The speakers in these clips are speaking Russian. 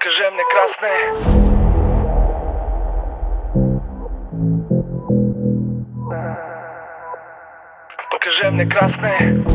Покажи мне красный. Покажи мне красный.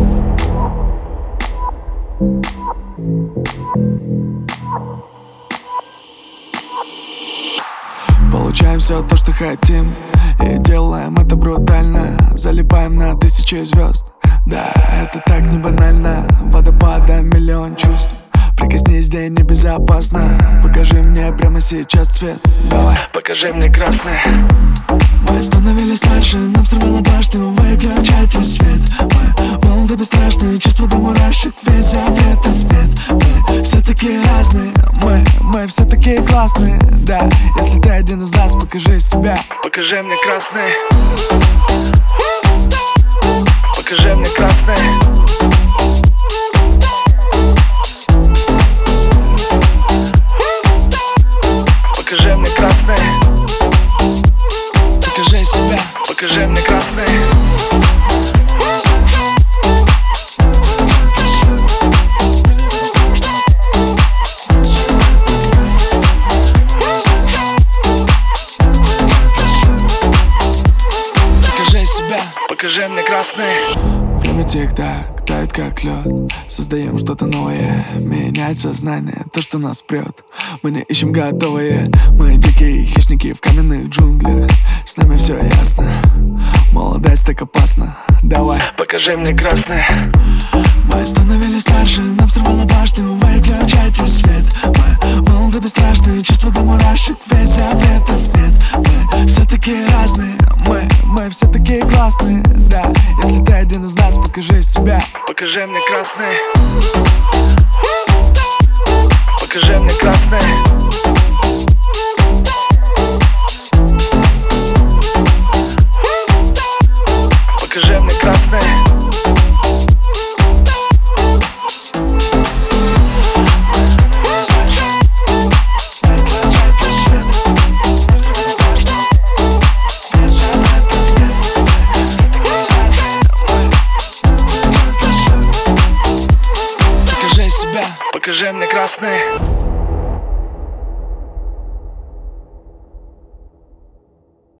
Получаем все то, что хотим, и делаем это брутально. Залипаем на тысячи звезд. Да, это так не банально. Водопада миллион чувств. Прикоснись, где небезопасно. Покажи мне прямо сейчас цвет. Давай, покажи мне красный. Мы становились старше, нам срывало башню. Выключайте свет. Мы молоды бесстрашные, чувства до мурашек. Весь запретов нет. Мы все такие разные. Мы все такие классные. Да, если ты один из нас, покажи себя. Покажи мне красный. Покажи мне красный. Покажи мне красный. Покажи себя. Покажи мне красный. Покажи себя. Покажи мне красный. Время тик-так, тает как лед. Создаем что-то новое, менять сознание, то, что нас прет. Мы не ищем готовые, мы дикие хищники в каменных джунглях. С нами все ясно, молодость так опасна. Давай, Покажи мне красный. мы становились старше, нам сорвало башню. Выключайте свет. Мы молоды бесстрашные, чувства до мурашек. Весь запретов нет. Мы все такие разные. Мы все такие классные. Да, если ты один из нас, покажи себя. Покажи мне красный. Покажи мне красный. Покажи мне красный. Покажи себя. Покажи мне красный.